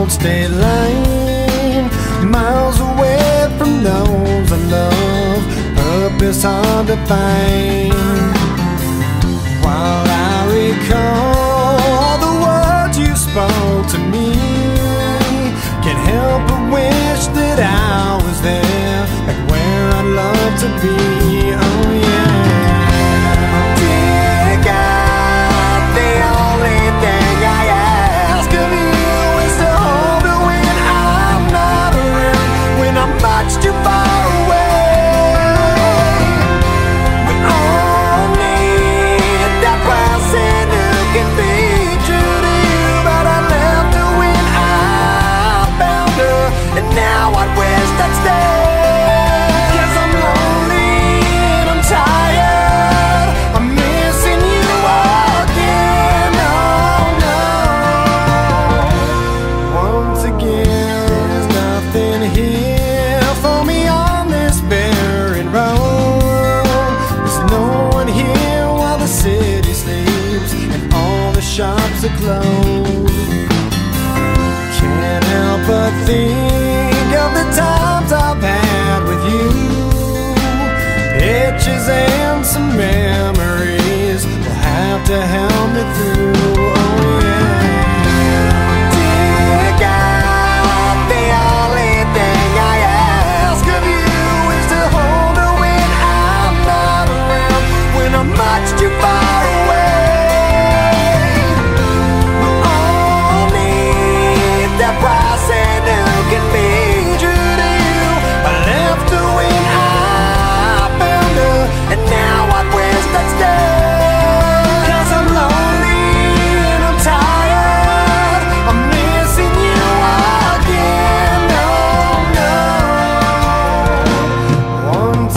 cold state line, miles away from those I love. Purpose hard to find. While I recall the words you spoke to me, can't help but wish that I was there, like where I'd love to be. Oh yeah. Dear God, the only thing I ask of you is to hold me when I'm not around, when I'm much too far away. We all need that person who can be true to you, but I left her when I found her, and now I wish I'd stay. 'Cause I'm lonely and I'm tired, I'm missing you again. Oh no. Once again, there's nothing here for me on this barren road. There's no one here while the city sleeps and all the shops are closed. Can't help but think of the times I've had with you, pictures and some memories will have to help me through. Oh yeah. Dear God, the only thing I ask of you is to hold her when I'm not around, when I'm much too far away. We all need that person who can be true to you. I left her when I found her, and now I wish I'd stay. 'Cause I'm lonely and I'm tired, I'm missing you again. Oh no. Once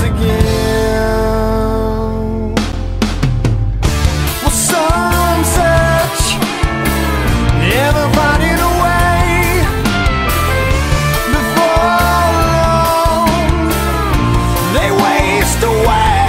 again. Well, some search, never finding a way. Before long, they waste away.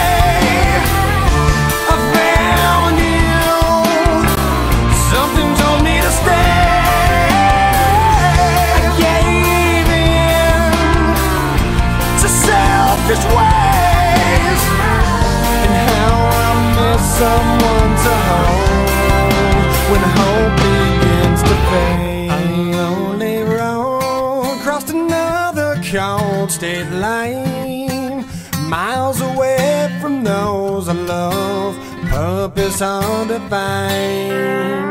I found you, something told me to stay. I gave in to selfish ways, and how I miss someone to hold when hope begins to fade. A lonely road crossed another cold state line, miles away from those I love. Purpose hard to find.